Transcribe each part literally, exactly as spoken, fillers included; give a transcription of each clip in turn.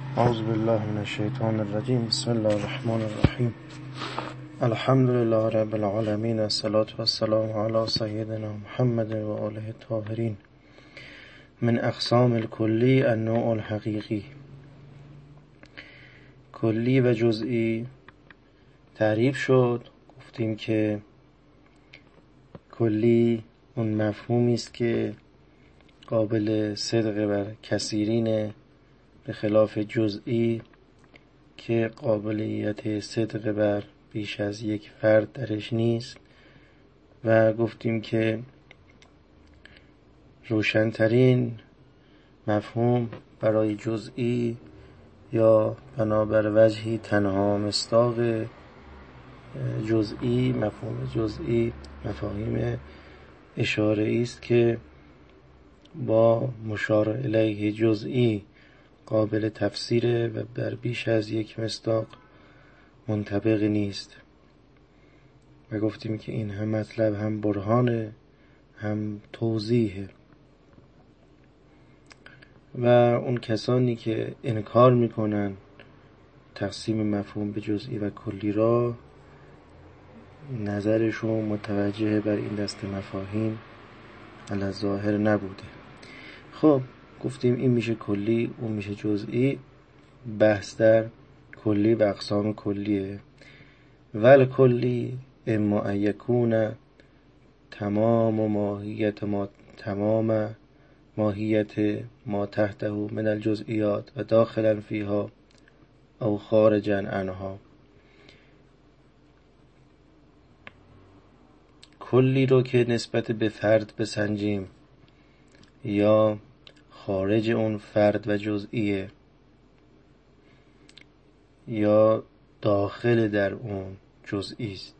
اعوذ بالله من الشیطان الرجیم. بسم الله الرحمن الرحیم. الحمد لله رب العالمین، الصلاة والسلام علی سیدنا محمد و آله الطاهرین. من اقسام الکلی النوع الحقیقی. کلی و جزئی تعریف شد. گفتیم که کلی اون مفهومی است که قابل صدق بر کثیرینه، به خلاف جزئی که قابلیت صدق بر بیش از یک فرد درش نیست. و گفتیم که روشنترین مفهوم برای جزئی یا بنابر وجهی تنها مصداق جزئی، مفهوم جزئی مفاهیم اشاره‌ای است که با مشار الیه جزئی قابل تفسیره و بر بیش از یک مصداق منطبق نیست. و گفتیم که این هم مطلب هم برهانه هم توضیحه. و اون کسانی که انکار میکنن تقسیم مفهوم به جزئی و کلی را، نظرشون متوجه بر این دسته مفاهیم علی ظاهر نبوده. خب گفتیم این میشه کلی، اون میشه جزئی. بحث در کلی و اقسام کلیه. ول کلی اما ان یکون تمام ماهیت ما تمام ماهیت ما تحته من الجزئیات و داخلا فیها او خارجا عنها. کلی رو که نسبت به فرد بسنجیم یا خارج اون فرد و جزئیه یا داخل در اون جزئی است.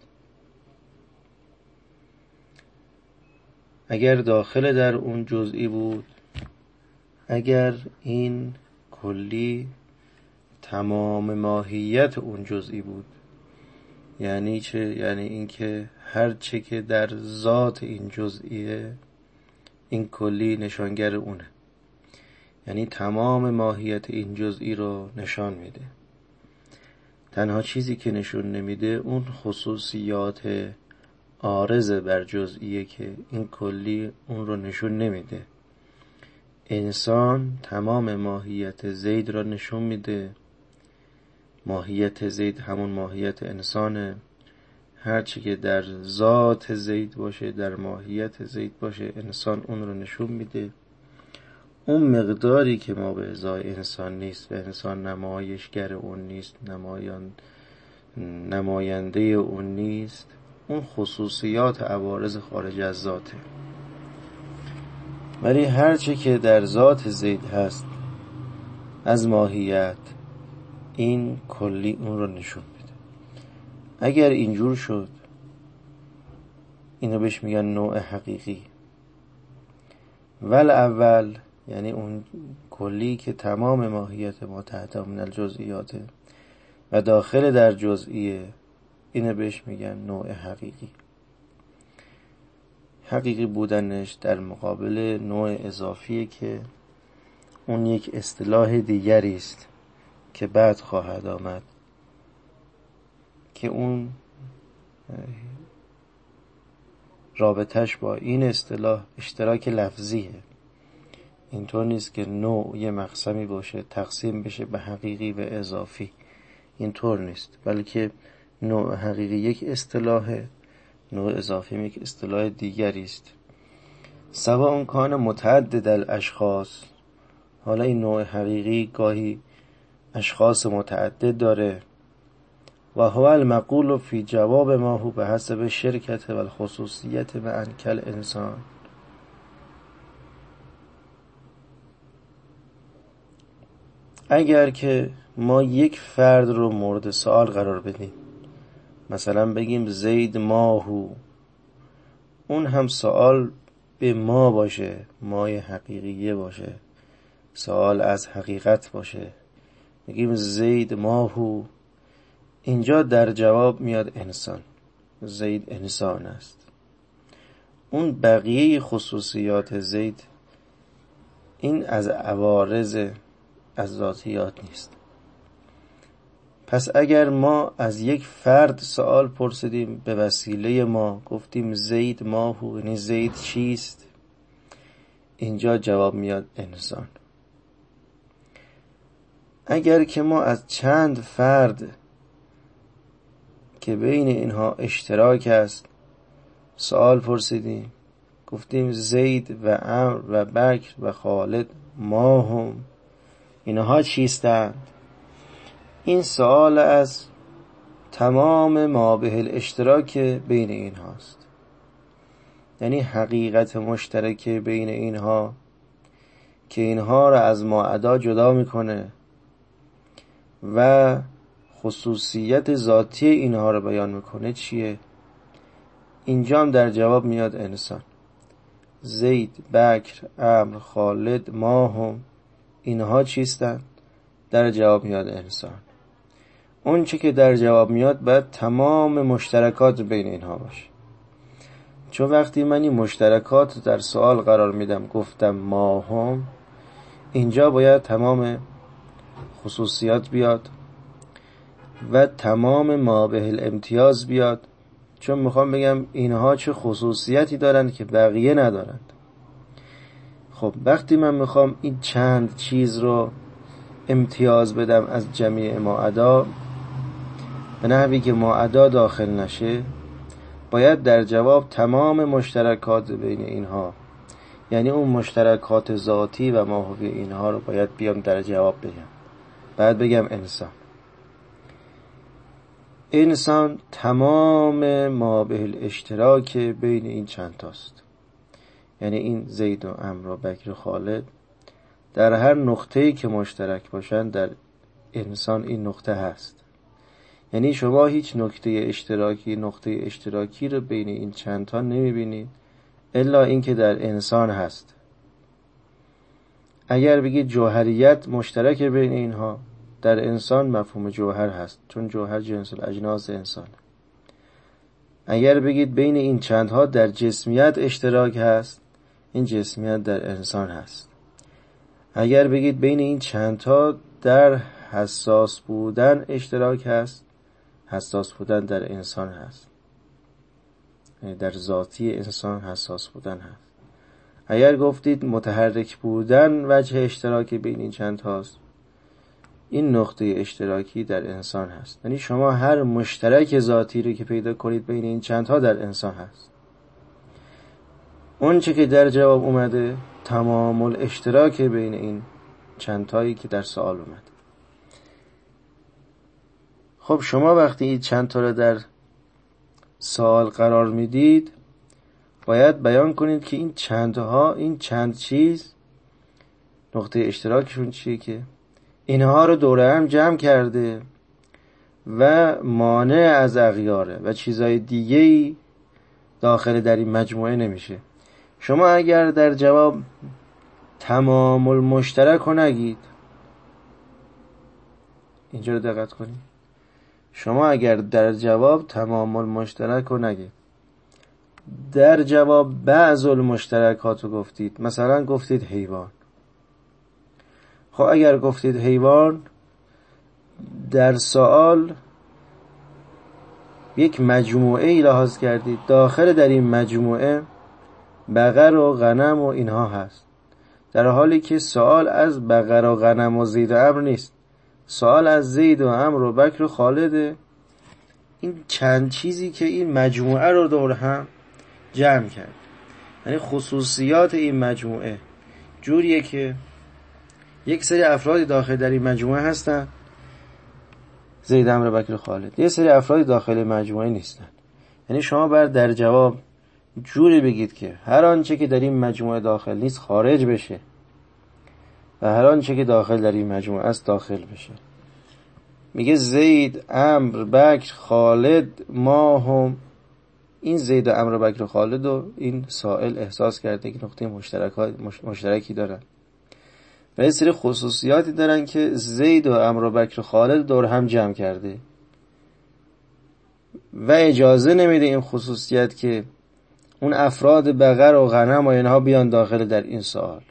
اگر داخل در اون جزئی بود، اگر این کلی تمام ماهیت اون جزئی بود، یعنی چه؟ یعنی این که هر چه که در ذات این جزئیه این کلی نشانگر اونه، یعنی تمام ماهیت این جزئی رو نشان میده. تنها چیزی که نشون نمیده اون خصوصیات عارض بر جزئیه که این کلی اون رو نشون نمیده. انسان تمام ماهیت زید را نشون میده. ماهیت زید همون ماهیت انسانه. هرچی که در ذات زید باشه، در ماهیت زید باشه، انسان اون رو نشون میده. اون مقداری که ما به ازای انسان نیست و انسان نمایشگر اون نیست، نمایان نماینده اون نیست، اون خصوصیات عوارض خارج از ذاته. ولی هرچی که در ذات زید هست از ماهیت، این کلی اون رو نشون میده. اگر اینجور شد، اینو بهش میگن نوع حقیقی. ول اول یعنی اون کلی که تمام ماهیت ما تحت من الجزئیاته و داخل در جزئیه، اینو بهش میگن نوع حقیقی. حقیقی بودنش در مقابل نوع اضافیه که اون یک اصطلاح دیگری است که بعد خواهد آمد، که اون رابطش با این اصطلاح اشتراک لفظیه. اینطور نیست که نوع یه مقسمی باشه تقسیم بشه به حقیقی و اضافی، اینطور نیست. بلکه نوع حقیقی یک اصطلاحه، نوع اضافی یک اصطلاح دیگری است. سواء اون کان متعدد الاشخاص، حالا این نوع حقیقی گاهی اشخاص متعدد داره. و هو المقول فی جواب ما هو به حسب شرکت و الخصوصیت و انکل انسان. اگر که ما یک فرد رو مورد سوال قرار بدیم، مثلا بگیم زید ماهو، اون هم سوال به ما باشه، مای حقیقیه باشه، سوال از حقیقت باشه، بگیم زید ماهو، اینجا در جواب میاد انسان، زید انسان است. اون بقیه خصوصیات زید این از عوارض از ذاتیات نیست. پس اگر ما از یک فرد سوال پرسیدیم به وسیله ما، گفتیم زید ما هو، یعنی زید چیست، اینجا جواب میاد انسان. اگر که ما از چند فرد که بین اینها اشتراک است سوال پرسیدیم، گفتیم زید و عمرو و بکر و خالد ما هم، اینها چیستند، این سوال از تمام ما به الاشتراک بین اینهاست، یعنی حقیقت مشترک بین اینها که اینها را از ماعدا جدا میکنه و خصوصیت ذاتی اینها را بیان میکنه چیه؟ اینجا هم در جواب میاد انسان. زید، بکر، عمرو، خالد، ما هم، اینها چیستند؟ در جواب میاد انسان. اون چه که در جواب میاد باید تمام مشترکات بین اینها باشه، چون وقتی من این مشترکات در سوال قرار میدم گفتم ما هم، اینجا باید تمام خصوصیات بیاد و تمام ما به الامتیاز بیاد، چون میخوام بگم اینها چه خصوصیتی دارند که بقیه ندارند. خب وقتی من میخوام این چند چیز رو امتیاز بدم از جمیع ماعدا به نحوی که ماعدا داخل نشه، باید در جواب تمام مشترکات بین اینها، یعنی اون مشترکات ذاتی و ماهوی اینها رو باید بیام در جواب بگم. بعد بگم انسان. انسان تمام ما به الاشتراک بین این چند تاست، یعنی این زید و عمرو و بکر و خالد در هر نقطه‌ای که مشترک باشن در انسان این نقطه هست. یعنی شما هیچ نکته اشتراکی نقطه اشتراکی رو بین این چند تا نمیبینید الا این که در انسان هست. اگر بگید جوهریت مشترک بین اینها، در انسان مفهوم جوهر هست، چون جوهر جنس الاجناس انسان. اگر بگید بین این چندها در جسمیت اشتراک هست، این جسمیت در انسان هست. اگر بگید بین این چندها در حساس بودن اشتراک هست، حساس بودن در انسان هست، یعنی در ذاتی انسان حساس بودن هست. اگر گفتید متحرک بودن وجه اشتراک بین این چند هاست، این نقطه اشتراکی در انسان هست. یعنی شما هر مشترک ذاتی رو که پیدا کنید بین این چند ها در انسان هست. اون چه که در جواب اومده تمام الاشتراک بین این چند تایی که در سوال اومد. خب شما وقتی این چند تا رو در سوال قرار میدید باید بیان کنید که این چندها، این چند چیز نقطه اشتراکشون چیه که اینها رو دوره هم جمع کرده و مانع از اغیاره و چیزهای دیگه‌ای داخل در این مجموعه نمیشه. شما اگر در جواب تمام المشترک رو نگید، اینجا رو دقت کنید، شما اگر در جواب تمام المشترک رو نگید، در جواب بعض المشترکات رو گفتید، مثلا گفتید حیوان. خب اگر گفتید حیوان، در سوال یک مجموعه ای لحاظ کردید، داخل در این مجموعه بقر و غنم و اینها هست، در حالی که سوال از بقر و غنم و زید و عمرو نیست، سوال از زید و عمرو و بکر و خالده. این چند چیزی که این مجموعه رو دور هم جمع کرد، یعنی خصوصیات این مجموعه جوریه که یک سری افرادی داخل در این مجموعه هستن، زید، عمرو، بکر و خالد، یه سری افرادی داخل مجموعه نیستن. یعنی شما باید در جواب جوری بگید که هر آنچه که در این مجموعه داخل نیست خارج بشه و هر آنچه که داخل در این مجموعه است داخل بشه. میگه زید، عمرو، بکر، خالد، ما هم. این زید و عمرو و بکر و خالد و این سائل احساس کرده که نقطه مشترکی دارن و یه سری خصوصیاتی دارن که زید و عمرو و بکر و خالد دور هم جمع کرده و اجازه نمیده این خصوصیت که اون افراد بقر و غنم و اینها بیان داخل در این سوال،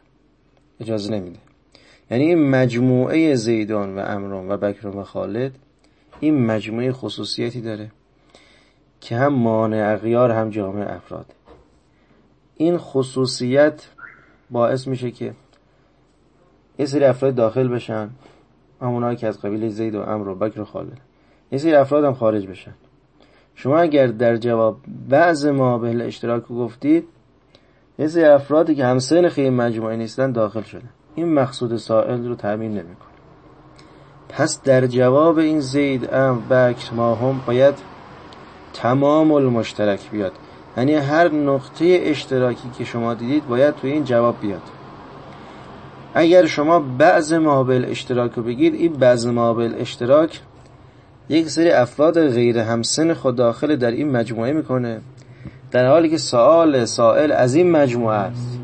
اجازه نمیده. یعنی این مجموعه زیدان و عمرو و بکر و خالد این مجموعه خصوصیتی داره که هم مانع اغیار هم جامع افراد. این خصوصیت باعث میشه که یه سری افراد داخل بشن، همونایی که از قبیله زید و عمرو و بکر و خالد، یه سری افراد هم خارج بشن. شما اگر در جواب بعض ما به اشتراک گفتید، یه سری افرادی که همسن خیلی مجموعه نیستن داخل شدن، این مقصود سائل رو تامین نمیکنه. پس در جواب این زید، عمرو، بکر، ما هم باید تمام المشترک بیاد، یعنی هر نقطه اشتراکی که شما دیدید باید توی این جواب بیاد. اگر شما بعض ما بالاشتراک رو بگید، این بعض ما بالاشتراک یک سری افراد غیر همسن خود داخل در این مجموعه میکنه، در حالی که سوال سائل از این مجموعه است،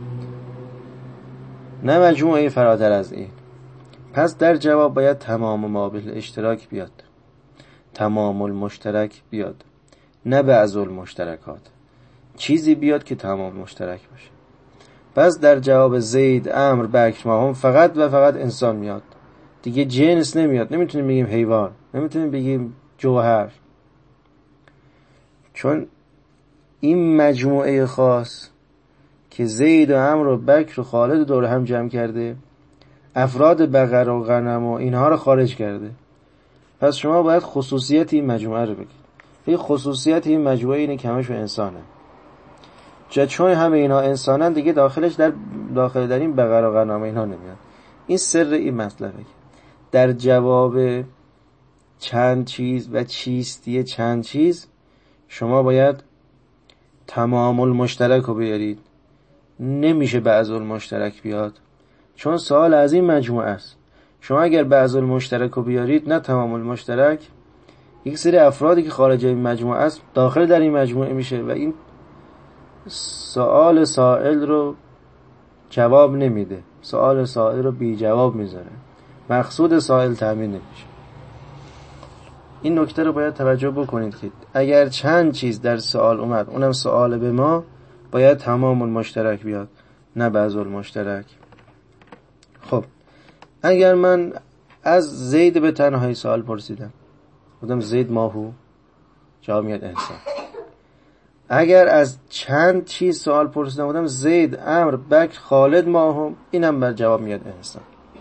نه مجموعه فراتر از این. پس در جواب باید تمام ما بالاشتراک بیاد، تمام المشترک بیاد، نه بعض المشترکات، چیزی بیاد که تمام مشترک باشه. پس در جواب زید، عمرو، بکر، ما هم فقط و فقط انسان میاد، دیگه جنس نمیاد. نمیتونیم بگیم حیوان، نمیتونیم بگیم جوهر، چون این مجموعه خاص که زید و عمرو و بکر و خالد دور هم جمع کرده، افراد بقر و غنم و اینها رو خارج کرده. پس شما باید خصوصیت این مجموعه رو بگید. این خصوصیت این مجموعه اینه که همشون انسانه، چون همه اینها انسانن، دیگه داخلش در داخل در این بقر و غنم اینها نمیاد. این سر این مطلبه. در جواب چند چیز و چیستی چند چیز شما باید تمام المشترک رو بیارید، نمیشه بعض المشترک بیاد، چون سوال از این مجموعه است. شما اگر بعض المشترک رو بیارید، نه تمام المشترک، یک سری افرادی که خارج این مجموعه است داخل در این مجموعه میشه و این سوال سائل رو جواب نمیده، سوال سائل رو بی جواب میذاره، مقصود سائل تامین نمیشه. این نکته رو باید توجه بکنید که اگر چند چیز در سوال اومد، اونم سوال به ما، باید تمام المشترک بیاد، نه بعض المشترک. خب اگر من از زید به تنهایی سوال پرسیدم، بودم زید ماهو، جواب میاد انسان. اگر از چند چیز سوال پرسیدم، بودم زید، عمرو، بکر، خالد، ماهم، اینم بر جواب میاد انسان.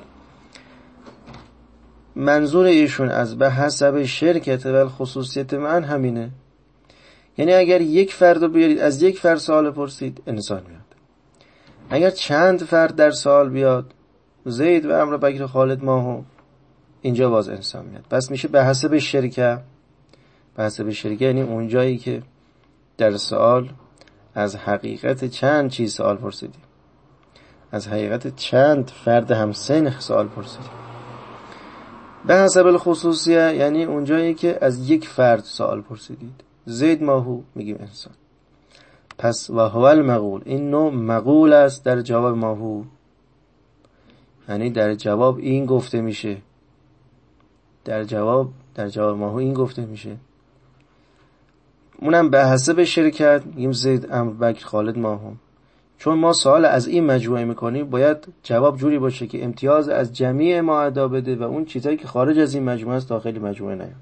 منظور ایشون از به حسب شرکت و خصوصیت من همینه، یعنی اگر یک فرد رو بیارید، از یک فرد سوال پرسید، انسان میاد. اگر چند فرد در سوال بیاد، زید و عمرو، بکر، خالد، ماهم، اینجا باز انسان میاد. پس میشه به حسب شرکت. به حسب شرکت یعنی اون جایی که در سوال از حقیقت چند چیز سوال پرسیدیم، از حقیقت چند فرد همسن سوال پرسیدیم. به حسب الخصوصیه یعنی اون جایی که از یک فرد سوال پرسیدید. زید ماهو، میگیم انسان. پس و هو المقول، این نوع مقول است در جواب ماهو، یعنی در جواب این گفته میشه، در جواب در جواب ماهو این گفته میشه. اونم به حسب شرکت میگیم زید، عمرو، بکر، خالد، ماهم. چون ما سوال از این مجموعه میکنیم، باید جواب جوری باشه که امتیاز از جمیع ما ادا بده و اون چیزایی که خارج از این مجموعه است داخل مجموعه نیاد.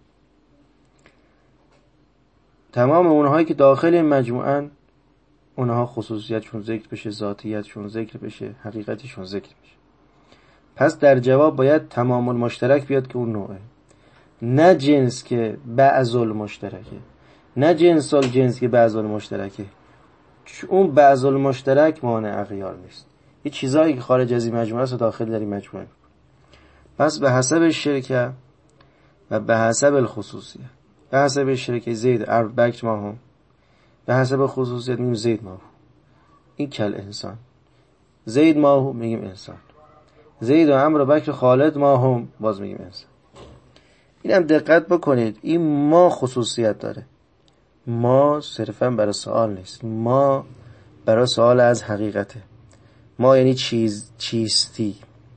تمام اونهایی که داخل این مجموعه، اونها خصوصیتشون ذکر بشه، ذاتیتشون ذکر بشه، حقیقتشون ذکر بشه. پس در جواب باید تمام المشترک بیاد که اون نوعه، نه جنس که بعض المشترکه، نه جنس الجنس که بعض المشترکه. اون بعض المشترک مانع اغیار نیست، این چیزایی که خارج از این مجموعه است داخل در این مجموعه. پس به حسب شرکت و به حسب الخصوصیه. به حسب شرکت زید، عمرو، بکر، ماهم. به حسب خصوصیت میگیم زید ماهو، این کل انسان. زید ماهو میگیم انسان. زید و عمرو و بکر خالد ماهم، باز میگیم انسان. اینم دقت بکنید، این ما خصوصیت داره. ما صرفا برای سوال نیست، ما برای سوال از حقیقته. ما یعنی چیز، چیستی.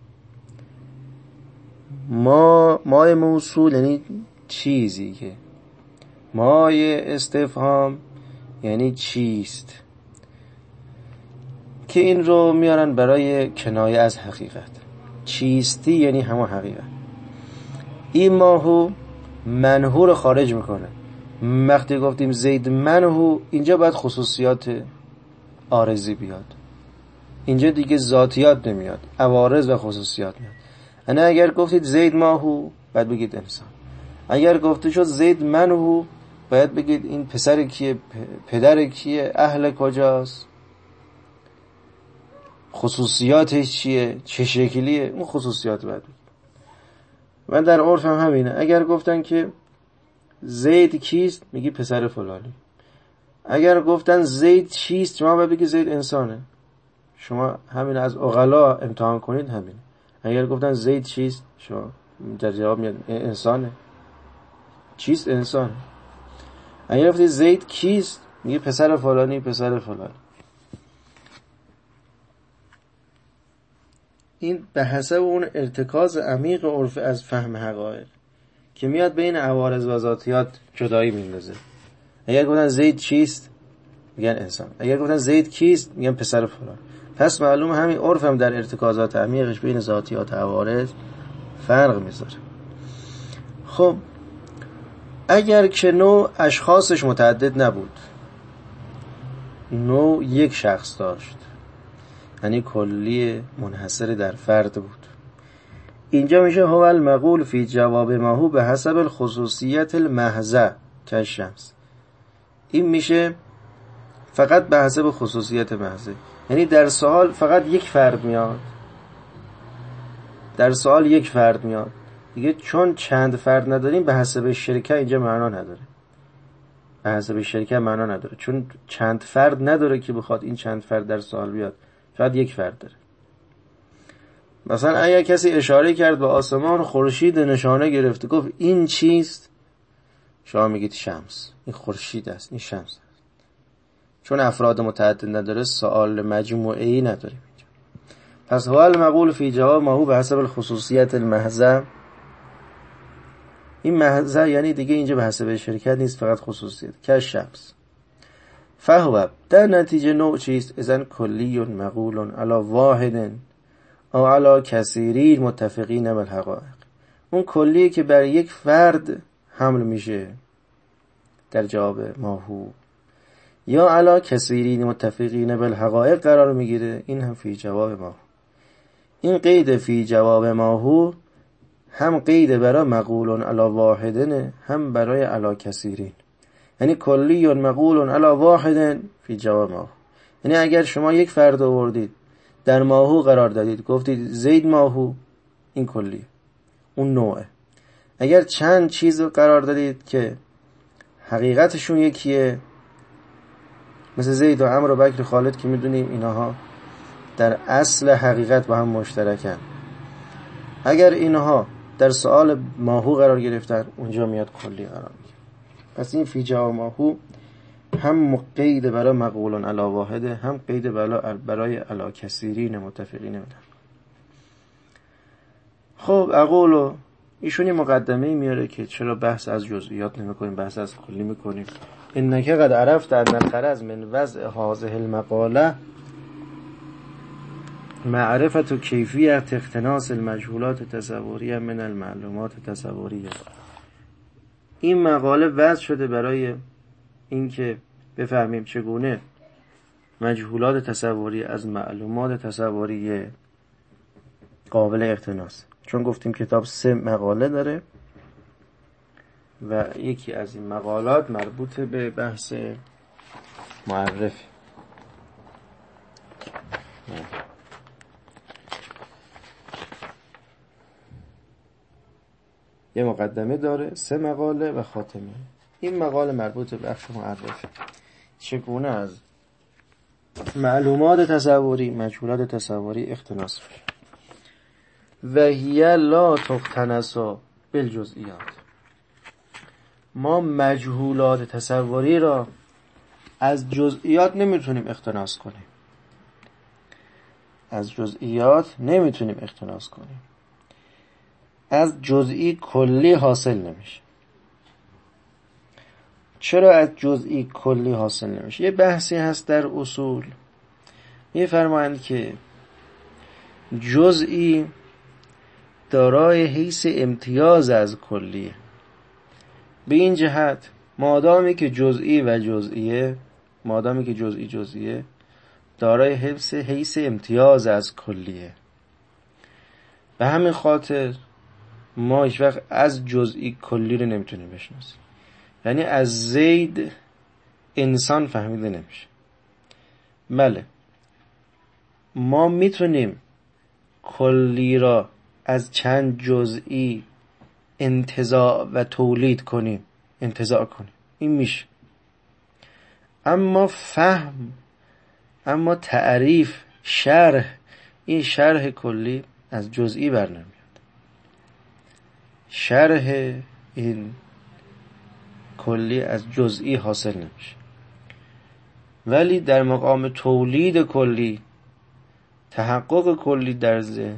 ما مای موصول یعنی چیزی که، مای استفهام یعنی چیست، که این رو میارن برای کنایه از حقیقت. چیستی یعنی همون حقیقت. این ماهو منهو رو خارج میکنه. وقتی گفتیم زید منهو، اینجا باید خصوصیات عارضی بیاد، اینجا دیگه ذاتیات نمیاد، عوارض و خصوصیات میاد. انا اگر گفتید زید ماهو، باید بگید انسان. اگر گفته شد زید منهو، باید بگید این پسر کیه، پدر کیه، اهل کجاست، خصوصیاتش چیه، چه شکلیه، اون خصوصیات باید بگید. من در عرف هم همینه. اگر گفتن که زید کیست، میگی پسر فلانی. اگر گفتن زید چیست، شما باید بگی زید انسانه. شما همین از عقلا امتحان کنید همین. اگر گفتن زید چیست، شما در جواب میاد انسانه. چیست؟ انسانه. اگر گفتید زید کیست، میگه پسر فلانی، پسر فلانی. این به حسب اون ارتکاز عمیق عرف از فهم حقایق که میاد بین عوارض و ذاتیات جدایی میندازه. اگر گفتن زید چیست، میگن انسان. اگر گفتن زید کیست، میگن پسر فلان. پس معلوم همین عرف هم در ارتکازات عمیقش بین ذاتیات و عوارض فرق میذاره. خب اگر که نوع اشخاصش متعدد نبود، نوع یک شخص داشت، یعنی کلی منحصر در فرد بود، اینجا میشه هو المقول فی جواب ما هو به حسب الخصوصیت المحضه کالشمس. این میشه فقط به حسب خصوصیت محضه، یعنی در سوال فقط یک فرد میاد، در سوال یک فرد میاد دیگه. چون چند فرد نداریم به حسب شرکه اینجا معنا نداره، به حسب شرکه معنا نداره، چون چند فرد نداره که بخواد این چند فرد در سوال بیاد، فقط یک فرد داره. مثلا اگر کسی اشاره کرد به آسمان، خورشید نشانه گرفته، گفت این چیست، شما میگید شمس، این خورشید است، این شمس است. چون افراد متعدد نداره، سوال مجموعه‌ای نداریم اینجا. پس هو المقول فی جواب ما هو به حسب الخصوصیت المحضه. این محضه یعنی دیگه اینجا به حسب شرکت نیست، فقط خصوصیت که شمس. فهو در نتیجه نوع چیست؟ اذن کلی مقول علی واحد او علی کثیرین متفقین بالحقایق. اون کلیه که بر یک فرد حمل میشه در جواب ما هو، یا علی کثیرین متفقین بالحقایق قرار میگیره، این هم فی جواب ما هو. این قید فی جواب ما هو هم قید برای مقول علی واحدن، هم برای علی کثیرین. یعنی کلی مقول علی واحد فی جواب ما هو، یعنی اگر شما یک فرد آوردید در ما هو قرار دادید، گفتید زید ما هو، این کلی، اون نوعه. اگر چند چیز قرار دادید که حقیقتشون یکیه، مثل زید و عمرو و بکر و خالد که میدونیم اینها در اصل حقیقت با هم مشترکن، اگر اینها در سؤال ماهو قرار گرفتن، اونجا میاد کلی قرار میگیره. پس این فی جواب ماهو هم قید برای مقولون علی واحده، هم قید برای علی کثیرین متفقین بودن. خب اقولو ایشونی مقدمه میاره که چرا بحث از جزئیات نمیکنیم، بحث از کلی میکنیم. انک قد عرفت ان الغرض من وضع هذه المقاله معرفت و کیفیت اختناس المجهولات تصوریه من المعلومات تصوریه. این مقاله وضع شده برای اینکه بفهمیم چگونه مجهولات تصوری از معلومات تصوری قابل اقتناس. چون گفتیم کتاب سه مقاله داره و یکی از این مقالات مربوط به بحث معرف. یه مقدمه داره، سه مقاله و خاتمه. این مقاله مربوط به بخش معرفه، چگونه از معلومات تصوری، مجهولات تصوری اقتناس بشه. و هی لا تقتنس بالجزئیات. ما مجهولات تصوری را از جزئیات نمیتونیم اقتناس کنیم، از جزئیات نمیتونیم اقتناس کنیم، از جزئی کلی حاصل نمیشه. چرا از جزئی کلی حاصل نمیشه؟ یه بحثی هست در اصول، میفرمایند که جزئی دارای حیث امتیاز از کلیه. به این جهت مادامی که جزئی و جزئیه مادامی که جزئی جزئیه دارای حفظ حیث امتیاز از کلیه. به همین خاطر ما هیچ وقت از جزئی کلی رو نمیتونیم بشناسیم. یعنی از زید انسان فهمیده نمیشه. بله ما میتونیم کلی را از چند جزئی انتزاع و تولید کنیم، انتزاع کنیم، این میشه. اما فهم، اما تعریف، شرح، این شرح کلی از جزئی بر نمیاد. شرح این کلی از جزئی حاصل نمیشه. ولی در مقام تولید کلی، تحقق کلی در ذهن،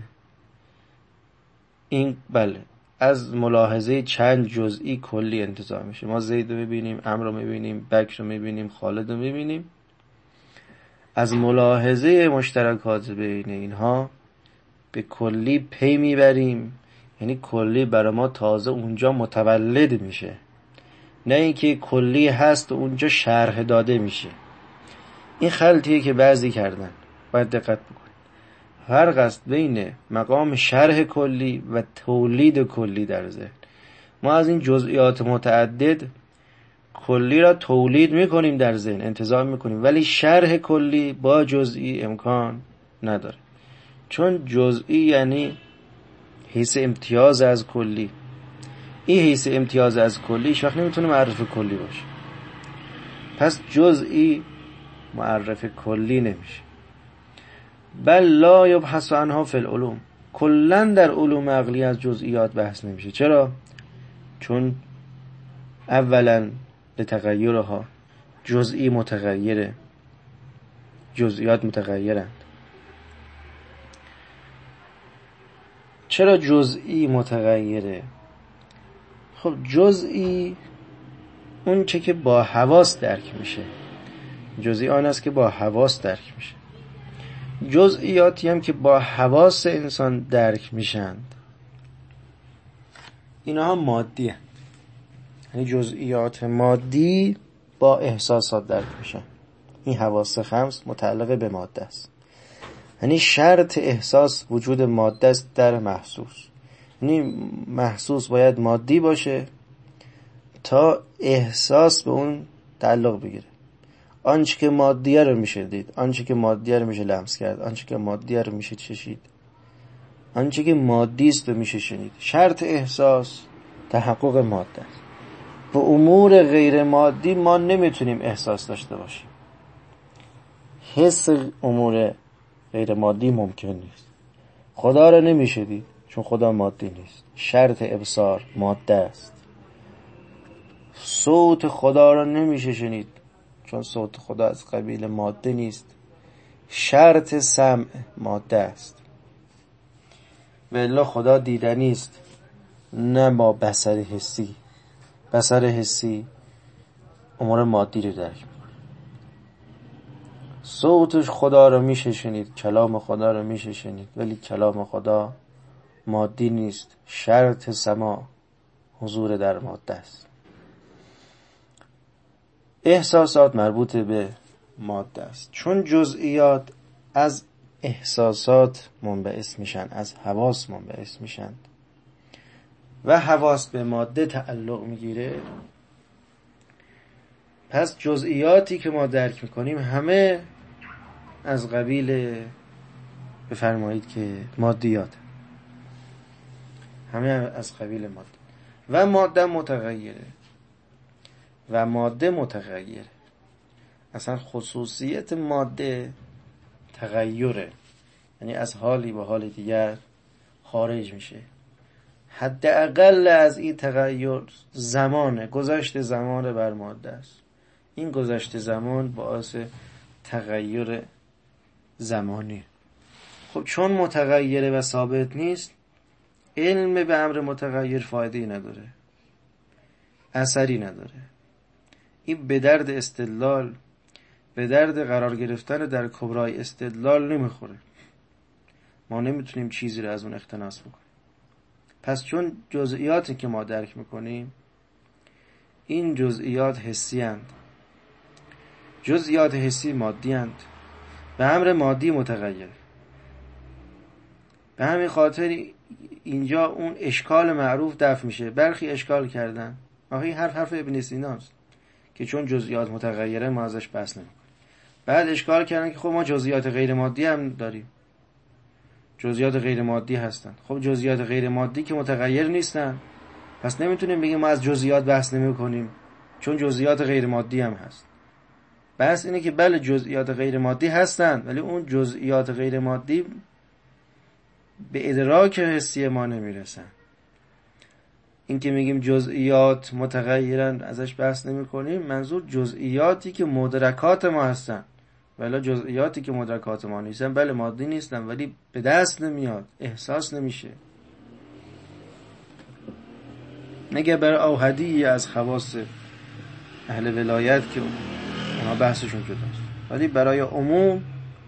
این بله از ملاحظه چند جزئی کلی انتزاع میشه. ما زید رو میبینیم، عمرو رو میبینیم، بکر رو میبینیم، خالد رو میبینیم. از ملاحظه مشترکات بین اینها به کلی پی میبریم. یعنی کلی برای ما تازه اونجا متولد میشه، نه اینکه کلی هست و اونجا شرح داده میشه. این خلطیه که بعضی کردن، باید دقت بکنید. فرق است بین مقام شرح کلی و تولید کلی در ذهن. ما از این جزئیات متعدد کلی را تولید میکنیم در ذهن، انتزاع میکنیم، ولی شرح کلی با جزئی امکان نداره. چون جزئی یعنی حیث امتیاز از کلی. این حیث امتیاز از کلی هیچ وقت نمیتونه معرف کلی باشه. پس جزئی معرف کلی نمیشه. بل لا یبحث عنها فی العلوم، کلن در علوم عقلی از جزئیات بحث نمیشه. چرا؟ چون اولا لتغیرها، جزئی متغیره، جزئیات متغیرند. چرا جزئی متغیره؟ خب جزئی اون چه که با حواس درک میشه، جزئی آن است که با حواس درک میشه. جزئیاتی هم که با حواس انسان درک میشند اینها مادی هست. یعنی جزئیات مادی با احساسات درک میشن. این حواس خمس متعلق به ماده است. یعنی شرط احساس وجود ماده است در محسوس. یعنی محسوس باید مادی باشه تا احساس به اون تعلق بگیره. آنچه که مادیه رو میشه دید، آنچه که مادیه رو میشه لمس کرد، آنچه که مادیه رو میشه چشید، آنچه که مادی است رو میشه شنید. شرط احساس تحقق ماده است. به امور غیر مادی ما نمیتونیم احساس داشته باشیم. حس امور غیر مادی ممکن نیست. خدا رو نمیشه دید چون خدا مادی نیست. شرط ابصار ماده است. صوت خدا رو نمیشه شنید چون صوت خدا از قبیل ماده نیست. شرط سمع ماده است. و الا خدا دیدنی است، نه با بصر حسی. بصر حسی امور مادی رو درک می‌کنه. صوتش خدا رو میشه شنید، کلام خدا رو میشه شنید، ولی کلام خدا مادی نیست. شرط سماع حضور در ماده است. احساسات مربوط به ماده است. چون جزئیات از احساسات منبعث میشن، از حواس منبعث میشن و حواس به ماده تعلق میگیره، پس جزئیاتی که ما درک میکنیم همه از قبیل، بفرمایید که مادیات، همه از قبیل ماده. و ماده متغیره و ماده متغیره. اصلا خصوصیت ماده تغییره، یعنی از حالی به حال دیگر خارج میشه. حداقل از این تغییر زمانه، گذشت زمان بر ماده است. این گذشت زمان باعث تغییر زمانی. خب چون متغیره و ثابت نیست، علم به امر متغیر فایده‌ای نداره، اثری نداره. این به درد استدلال، به درد قرار گرفتن در کبرای استدلال نمیخوره. ما نمیتونیم چیزی رو از اون اقتناس بکنیم. پس چون جزئیاتی که ما درک میکنیم این جزئیات حسی اند. جزئیات حسی مادی اند، به امر مادی متغیر. به همین خاطر اینجا اون اشکال معروف دفع میشه. برخی اشکال کردن، آخه این حرف حرف ابن سیناست که چون جزئیات متغیره ما ازش بحث نمیکنیم. بعد اشکال کردن که خب ما جزئیات غیر مادی هم داریم، جزئیات غیر مادی هستن. خب جزئیات غیر مادی که متغیر نیستن، پس نمیتونیم بگیم ما از جزئیات بحث نمیکنیم چون جزئیات غیر مادی هم هست. بحث اینه که بله جزئیات غیر مادی هستن، ولی اون جزئیات غیر مادی به ادراک حسی ما نمیرسن. این که میگیم جزئیات متغیرن ازش بحث نمی کنیم، منظور جزئیاتی که مدرکات ما هستن، ولی جزئیاتی که مدرکات ما نیستن بله مادی نیستن، ولی به دست نمیاد، احساس نمیشه. نگه بر اوحدی از خواص اهل ولایت که اونا بحثشون جداست، ولی برای عموم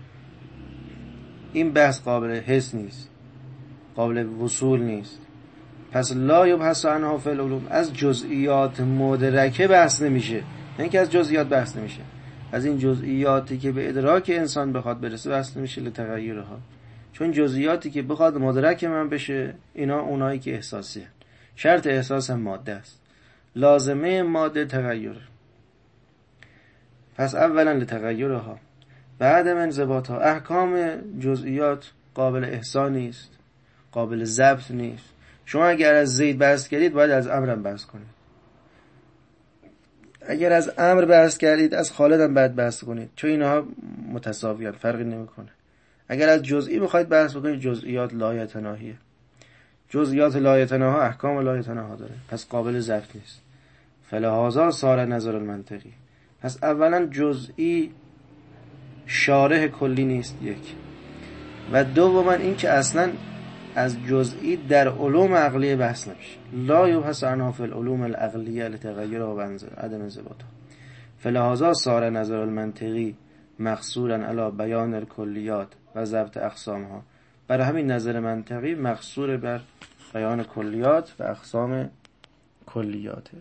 این بحث قابل حس نیست، قابل وصول نیست. پس لا یبحث عنها فی العلوم، از جزئیات مدرکه بحث نمیشه، نه اینکه از جزئیات بحث نمیشه، از این جزئیاتی که به ادراک انسان بخواد برسه بحث نمیشه لتغیرها. چون جزئیاتی که بخواد مدرک من بشه اینا اونایی که احساسی هست. شرط احساس هم ماده است، لازمه ماده تغییر. پس اولا لتغیرها، بعد انضباطها. احکام جزئیات قابل احسان نیست، قابل ضبط نیست. شما اگر از زید بحث کردید باید از امرم بحث کنید، اگر از امر بحث کردید از خالد هم باید بحث کنید، چون اینها متساویان، فرقی نمیکنه. اگر از جزئی بخواید بحث بکنید جزئیات لایتناهیه، جزئیات لایتناها احکام لایتناها داره، پس قابل ضبط نیست. فلهذا صار نظر المنطقی. پس اولا جزئی شارح کلی نیست یک، و دوما این که اصلا از جزئی در علوم عقلیه بحث نمیشه. لا یبحث عنها فی العلوم العقلیه لتغیرها و عدم انضباطها. فلهذا صار نظر المنطقی مقصورا علی بیان الکلیات و ضبط اقسامها. برای همین نظر منطقی مقصور بر بیان کلیات و اقسام کلیاته.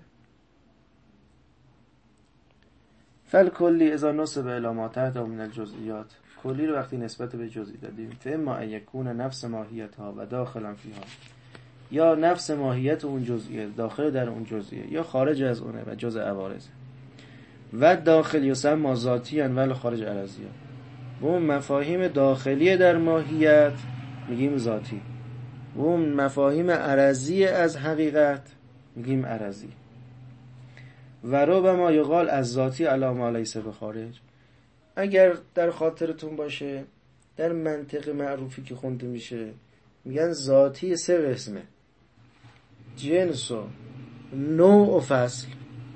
فالکلی اذا نسب الی ما تحت من الجزئیات، کلی رو وقتی نسبت به جزئی دادیم فاما ان یکون نفس ماهیتها و داخلا فیها، یا نفس ماهیت اون جزئیه داخل در اون جزئیه یا خارج از اونه و جزء عوارض، و داخل یسمى ذاتیاً ولی خارج عرضیه. و اون مفاهیم داخلی در ماهیت میگیم ذاتی، و اون مفاهیم عرضی از حقیقت میگیم عرضی. و ربما یقال از ذاتی علی ما لیس بخارج. اگر در خاطرتون باشه در منطق معروفی که خونده میشه میگن ذاتی سه قسمه: جنس و نوع و فصل.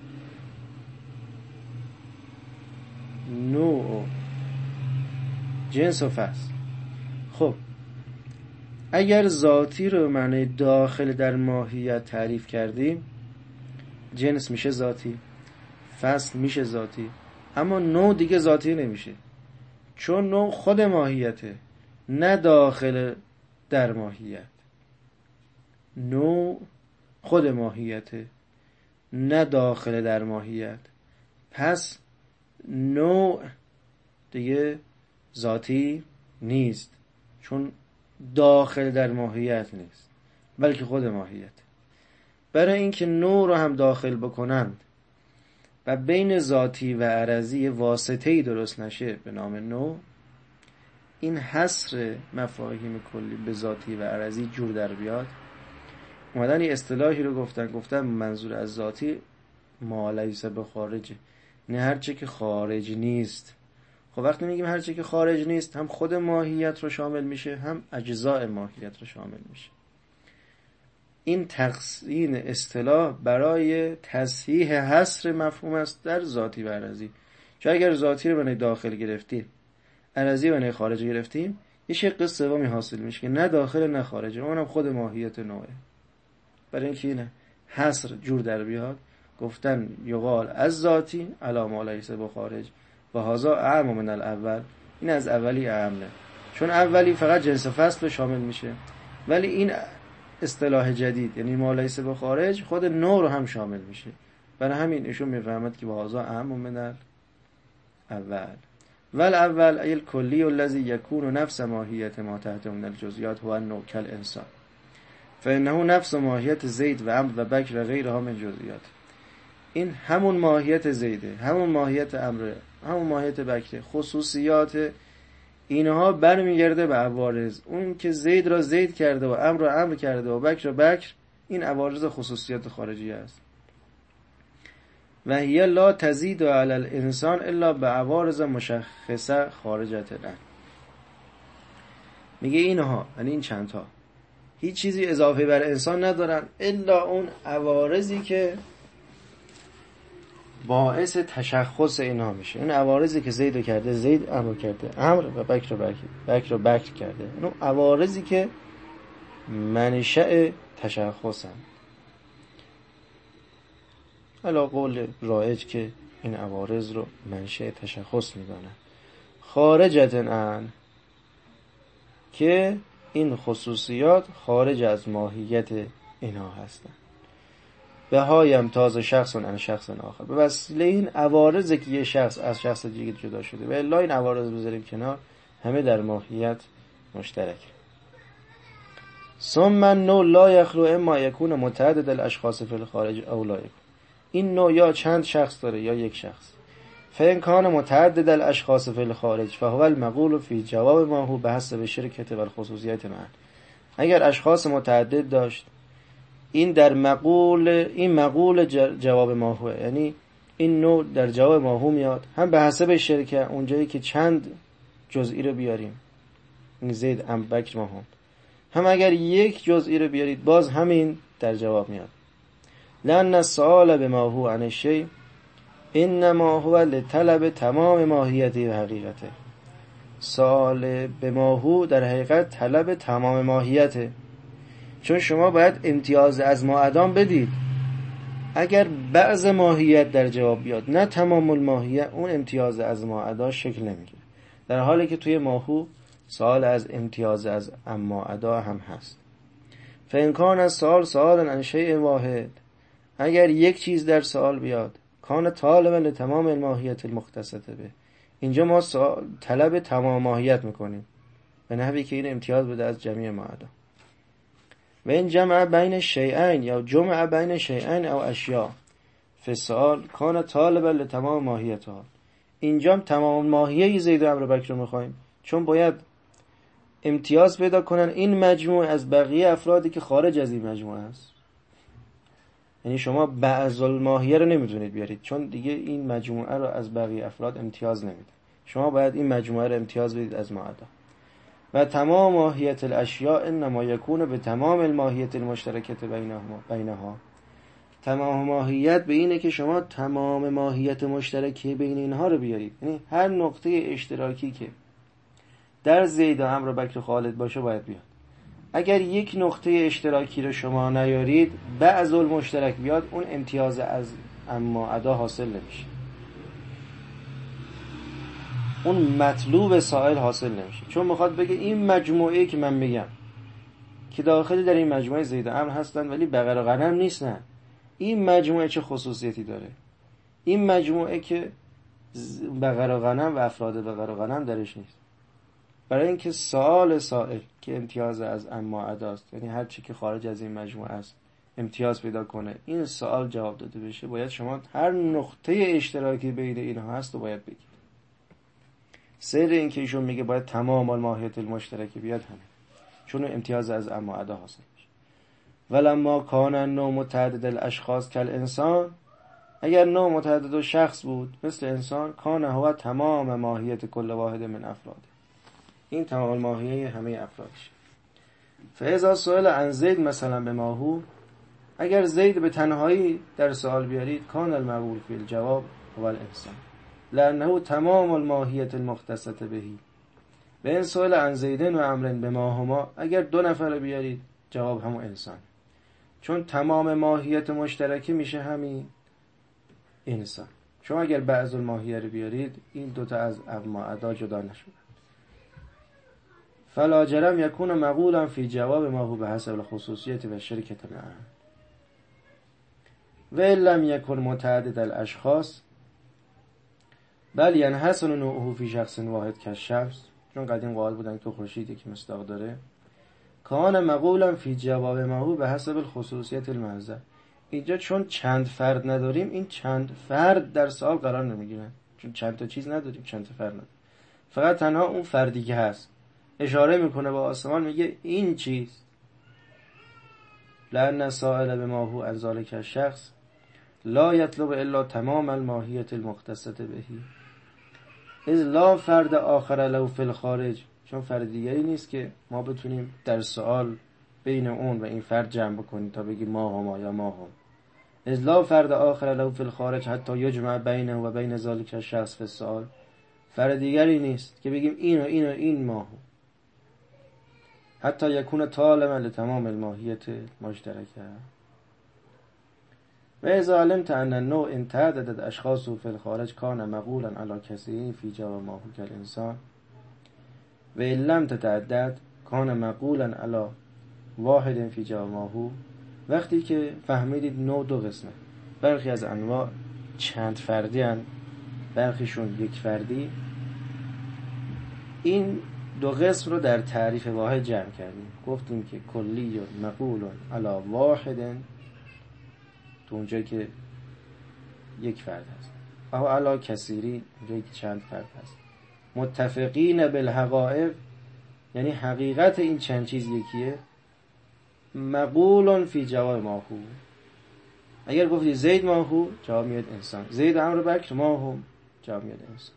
نوع و جنس و فصل. خب اگر ذاتی رو معنی داخل در ماهیت تعریف کردیم، جنس میشه ذاتی، فصل میشه ذاتی، اما نوع دیگه ذاتی نمیشه، چون نوع خود ماهیته نه داخل در ماهیت. نوع خود ماهیته نه داخل در ماهیت، پس نوع دیگه ذاتی نیست، چون داخل در ماهیت نیست بلکه خود ماهیت. برای اینکه نوع رو هم داخل بکنند و بین ذاتی و عرضی واسطه‌ای درست نشه به نام نوع، این حصر مفاهیم کلی به ذاتی و عرضی جور در بیاد، اومدن یه اصطلاحی رو گفتن گفتن منظور از ذاتی ما لیس بخارج، نه هرچه که خارج نیست. خب وقتی میگیم هرچه که خارج نیست هم خود ماهیت رو شامل میشه هم اجزاء ماهیت رو شامل میشه. این تقسیم اصطلاح برای تصحیح حصر مفهوم است در ذاتی و عرضی. چون اگر ذاتی رو بنای داخل گرفتیم، عرضی بنای خارج گرفتیم، یه شق سومی حاصل میشه که نه داخل نه خارج، اونم خود ماهیت نوعه. برای اینکه اینه حصر جور در بیاد گفتن یقال از ذاتی علی ما لیس بخارج و هذا اعم من الاول. این از اولی اعمه، چون اولی فقط جنس فصل رو شامل میشه، ولی این اصطلاح جدید یعنی ما لیس بخارج خود نوع رو هم شامل میشه. برای همین ایشون میفهمد که واضح اهم من اول ول اول ایل کلی الذی یکون نفس ماهیت ما تحت من الجزئیات هو النوع کالانسان فانه نفس ماهیت زید و عمرو و بکر و غیرها من جزئیات. این همون ماهیت زیده، همون ماهیت عمرو، همون ماهیت بکر. خصوصیات اینها برمیگرده به عوارض. اون که زید را زید کرده و عمرو را عمرو کرده و بکر را بکر، این عوارض خصوصیات خارجی است. و هی لا تزید علی الانسان الا به عوارض مشخصه خارجه عنه. میگه اینها، یعنی این چند تا، هیچ چیزی اضافه بر انسان ندارن الا اون عوارضی که باعث تشخص اینها میشه. اون عوارضی که زید کرده زید، عمرو کرده عمرو و بکر بکر بکر بکر کرده، اون عوارضی که منشأ تشخصن. علا قول رایج که این عوارض رو منشأ تشخص میدونن. خارجتن ان، که این خصوصیات خارج از ماهیت اینها هستن. به هایم تاز شخص عن شخص آخر، به وسیله این عوارضی که یه شخص از شخص دیگه جدا شده. و الا این عوارض بذاریم کنار، همه در ماهیت مشترک. ثم النوع لا یخلو اما یکون متعدد الاشخاص فی الخارج او لا یکون. این نوع یا چند شخص داره یا یک شخص. فإن كان متعدد الاشخاص فی الخارج فهو المقول فی جواب ما هو بحسب شرکت و الخصوصیت معا. اگر اشخاص متعدد داشت، این در مقول، این مقول جواب ما هو، یعنی این نوع در جواب ما هو میاد، هم به حسب شرکه، اونجایی که چند جزئی رو بیاریم، این زید ام بکر ما هم، هم اگر یک جزئی رو بیارید باز همین در جواب میاد. لأن السؤال بما هو عن الشيء انما هو لطلب تمام ماهیته و حقیقته. سؤال بما هو در حقیقت طلب تمام ماهیته، چون شما باید امتیاز از ما ادام بدید. اگر بعض ماهیت در جواب بیاد نه تمام الماهیت، اون امتیاز از ما ادا شکل نمیگیره. در حالی که توی ماهو سؤال از امتیاز از اما ادا هم هست. فإن كان السؤال سؤالا عن شيء واحد، اگر یک چیز در سؤال بیاد، کان طالبا لتمام الماهیت المختصه به، اینجا ما طلب تمام ماهیت میکنیم به نحوی که این امتیاز بده از جمعی ما ادا. و این جمع بین شیئین یا جمع بین شیئین او اشیاء فی السؤال کان طالبا لتمام ماهیتها. اینجا تمام ماهیه زید و عمرو و بکر رو میخوایم، چون باید امتیاز پیدا کنن این مجموعه از بقیه افرادی که خارج از این مجموعه هست. یعنی شما بعض الماهیه رو نمیتونید بیارید، چون دیگه این مجموعه رو از بقیه افراد امتیاز نمیده. شما باید این مجموعه رو امتیاز بدید از ما ادا. و تمام ماهیت الاشیاء انما یکون به تمام الماهیت المشترکت بینهما بینها. تمام ماهیت به اینه که شما تمام ماهیت مشترکی بین اینها رو بیارید. یعنی هر نقطه اشتراکی که در زید و عمرو و بکر و خالد باشه باید بیاد. اگر یک نقطه اشتراکی رو شما نیارید، بعض المشترک بیاد، اون امتیاز از اما ادا حاصل نمیشه، اون مطلوب سائل حاصل نمیشه. چون میخواد بگه این مجموعه که من میگم که داخل در این مجموعه زید و عمرو هستن ولی بقر و غنم نیستن، این مجموعه چه خصوصیتی داره؟ این مجموعه که بقر و غنم و افراد بقر و غنم درش نیست. برای اینکه سؤال سائل که امتیاز از اما اداست، یعنی هر چی که خارج از این مجموعه است امتیاز پیدا کنه، این سوال جواب داده بشه، باید شما هر نقطه اشتراکی بین اینها هست و باید بگید. سر این که ایشون میگه باید تمام الماهیت المشترکی بیاد همین، چون امتیاز از اما ادا حاصل میشه. ولما کان النوع متعدد الاشخاص کالانسان، اگر نوع متعدد و شخص بود مثل انسان، کان هو تمام ماهیت کل واحد من افراد، این تمام ماهیه همه افرادش. فاذا سئل عن زید مثلا به ماهو، اگر زید به تنهایی در سوال بیارید، کان المقول فی الجواب هو الانسان لانه تمام الماهیت المختصه بهی. و این سئل عن زیدن و عمرو به ماهما، اگر دو نفر بیارید جواب همون انسان، چون تمام ماهیت مشترکی میشه همین انسان. شما اگر بعض الماهیه رو بیارید، این دوتا از اما ادا جدا نشود. فلا جرم یکون مقولا فی جواب ما هو به حسب الخصوصیت و شرکت معا. و لم یکن متعدد الاشخاص بل ینحصر نوعه فی شخص واحد کالشمس، چون قدیم قائل بودن که خورشید یک مصداق داره. کان مقولا فی جواب ما به حسب الخصوصیت المحضه. اینجا چون چند فرد نداریم، این چند فرد در سوال قرار نمیگیرن، چون چند تا چیز نداریم، چند تا فرد نداریم، فقط تنها اون فردی که هست اشاره میکنه با آسمان، میگه این چیز. لأن سائل بما هو عن ذلك الشخص لا یطلب الا تمام الماهیت المختصة بهی اذ لا فرد آخر له فی الخارج، چون فرد دیگری نیست که ما بتونیم در سوال بین اون و این فرد جمع بکنیم تا بگیم ما هما یا ما هم. اذ لا فرد آخر له فی الخارج حتی یجمع بینه و بین ذلك الشخص فی السؤال، فرد دیگری نیست که بگیم این و این و این ما هم. حتی یکون طالبا لتمام الماهیت مشترکه. و اذا علمت ان النوع ان تعددت اشخاصه في الخارج كان مقولا على كثير في جواب ما هو كالانسان و ان لم تتعدد كان مقولا على واحد في جواب ما هو. وقتی که فهمیدید نوع دو قسمه، برخی از انواع چند فردی هن، برخیشون یک فردی، این دو قسم رو در تعریف واحد جمع کردیم. گفتیم که کلی مقول علی واحد، تو اونجا که یک فرد هست، و علی کثیری اونجا که چند فرد هست. متفقین بالحقائق یعنی حقیقت این چند چیز یکیه. مقول فی جواب ما هو، اگر گفتی زید ما هو جواب میاد انسان، زید عمرو بکر ما هم جواب میاد انسان.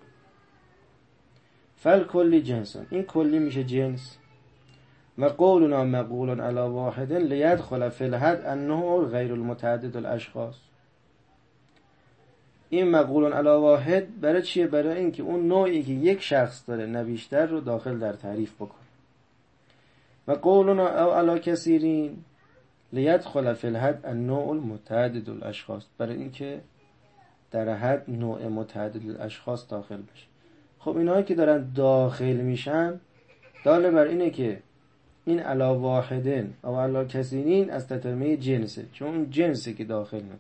فل کلی جنسان، این کلی میشه جنس. و قولنا مقول علی واحد لیدخل فی الحد النوع غیر المتعدد الاشخاص. این مقول علی واحد برای چیه؟ برای اینکه اون نوعی که یک شخص داره نه بیشتر رو داخل در تعریف بکنه. و قولنا او علی کثیرین لیدخل فی الحد النوع المتعدد الاشخاص، برای اینکه در حد نوع متعدد الاشخاص داخل بشه. خب اینایی که دارن داخل میشن داله بر اینه که این علی واحدن او علی کثیرین از تتمه جنسه، چون اون جنسه که داخل میکنه.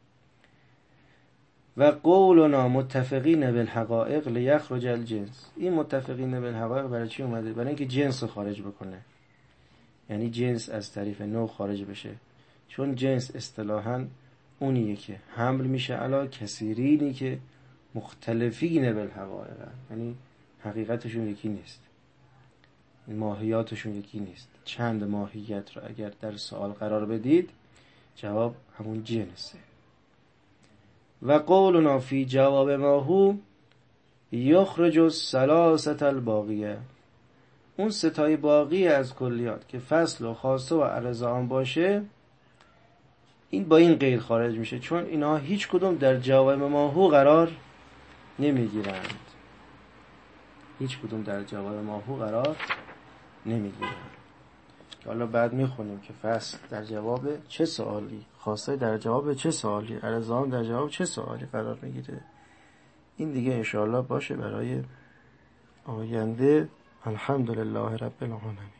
و قولنا متفقین بالحقائق لیخرج الجنس، این متفقین بالحقائق برای چی اومده؟ برای اینکه جنس رو خارج بکنه، یعنی جنس از طریف نوع خارج بشه، چون جنس اصطلاحاً اونیه که حمل میشه علی کثیرینی که مختلفین بالحقائق، یعنی حقیقتشون یکی نیست، ماهیاتشون یکی نیست. چند ماهیت رو اگر در سوال قرار بدید جواب همون جنسه. و قولنا فی جواب ما هو یخرج الثلاثه الباقیه، اون ستای باقی از کلیات که فصل و خاصه و عرض عام باشه، این با این قید خارج میشه، چون اینا هیچ کدوم در جواب ما هو قرار نمیگیرند. هیچ کدوم در جواب ما هو قرار نمیگیرند. حالا بعد میخونیم که فصل در جواب چه سوالی، خاصه در جواب چه سوالی، عرض عام در جواب چه سوالی قرار میگیره. این دیگه انشاءالله باشه برای آینده. الحمدلله رب العالمین.